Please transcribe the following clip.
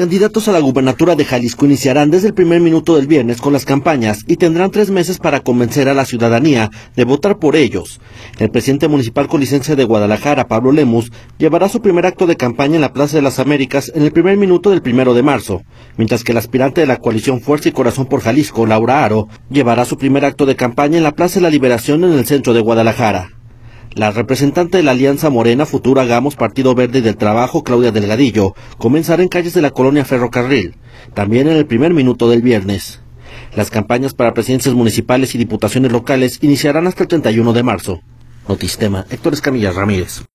candidatos a la gubernatura de Jalisco iniciarán desde el primer minuto del viernes con las campañas y tendrán 3 meses para convencer a la ciudadanía de votar por ellos. El presidente municipal con licencia de Guadalajara, Pablo Lemus, llevará su primer acto de campaña en la Plaza de las Américas en el primer minuto del 1 de marzo, mientras que el aspirante de la coalición Fuerza y Corazón por Jalisco, Laura Aro, llevará su primer acto de campaña en la Plaza de la Liberación en el centro de Guadalajara. La representante de la Alianza Morena, Futuro Hagamos Partido Verde y del Trabajo, Claudia Delgadillo, comenzará en calles de la colonia Ferrocarril, también en el primer minuto del viernes. Las campañas para presidencias municipales y diputaciones locales iniciarán hasta el 31 de marzo. Notistema, Héctor Escamilla Ramírez.